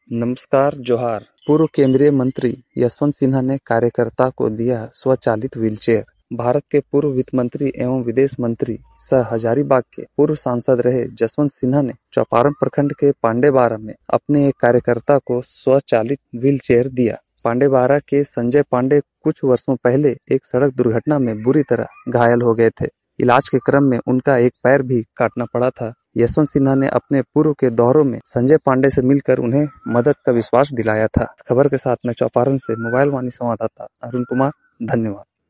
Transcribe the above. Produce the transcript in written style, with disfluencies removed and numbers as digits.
नमस्कार जोहार। पूर्व केंद्रीय मंत्री यशवंत सिन्हा ने कार्यकर्ता को दिया स्वचालित व्हीलचेयर। भारत के पूर्व वित्त मंत्री एवं विदेश मंत्री सह हजारीबाग के पूर्व सांसद रहे जसवंत सिन्हा ने चौपारण प्रखंड के पांडेबारा में अपने एक कार्यकर्ता को स्वचालित व्हीलचेयर दिया। पांडेबारा के संजय पांडे कुछ वर्षों पहले एक सड़क दुर्घटना में बुरी तरह घायल हो गए थे। इलाज के क्रम में उनका एक पैर भी काटना पड़ा था। यशवंत सिन्हा ने अपने पूर्व के दौरों में संजय पांडे से मिलकर उन्हें मदद का विश्वास दिलाया था। खबर के साथ मैं चौपारण से मोबाइल वाणी संवाददाता अरुण कुमार, धन्यवाद।